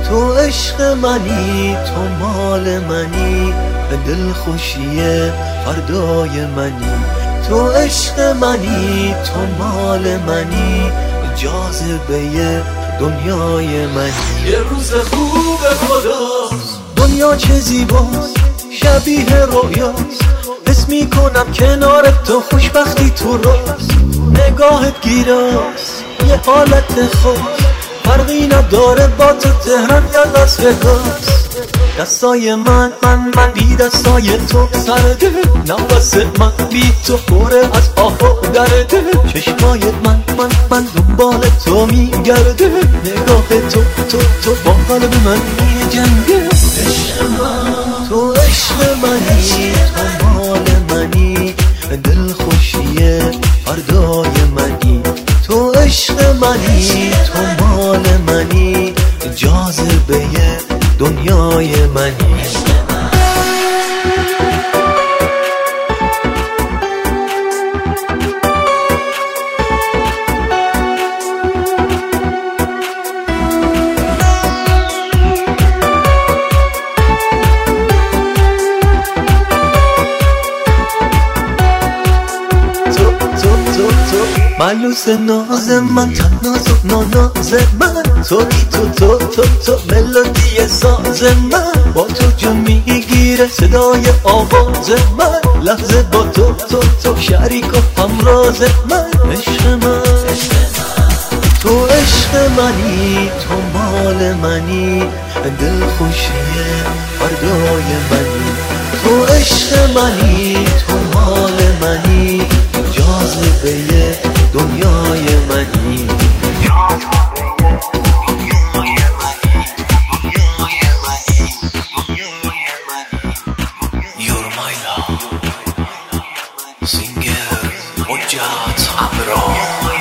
تو عشق منی، تو مال منی، دل خوشی فردای منی. تو عشق منی، تو مال منی، جاذبه دنیای منی. یه روز خوب خداست، دنیا چه زیباست، شبیه رویاست. حس میکنم کنار تو خوشبختی تو راست. نگاهت گیراست، یه حالت خاص، فرقی نداره با تو تهران یا لاس وگاس. دستای من بی دستای تو سرده، نفس من بی تو پره از آه و درده. چشمای من دنبال تو میگرده، نگاه تو با قلب من میجنگه. عشق من، تو عشق منی، تو مال منی، دل خوشی فردای منی. تو عشق منی، تو مال منی، جاذبه دنیای منی. ملوس ناز من، تناز و ناناز من، توی تو ملودی ساز من. با تو جون میگیره صدای آواز من، لحظه با تو شریک و همراز من. عشق من، تو عشق منی، تو مال منی، دل خوشی فردای منی. تو عشق منی، تو مال منی، جاذبه دنیای منی. You're my love, singer حجت امرا.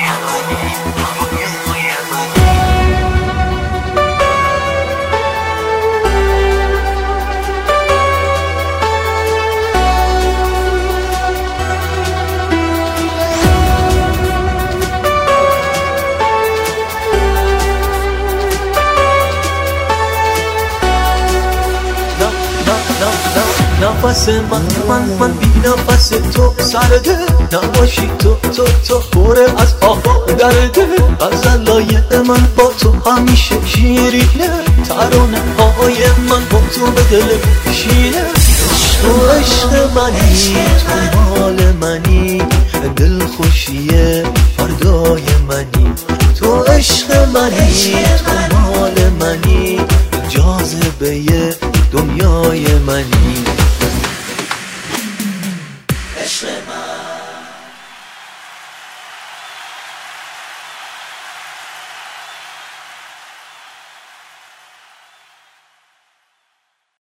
نفس من بی نفس تو سرده، نباشی تو پره از آه و درده. غزلای من با تو همیشه شیرینه، ترانه های من با تو به دل شینه. تو عشق منی، تو مال منی، دل خوشی فردای منی. تو عشق منی، تو مال منی، جاذبه دنیای منی. عشق من.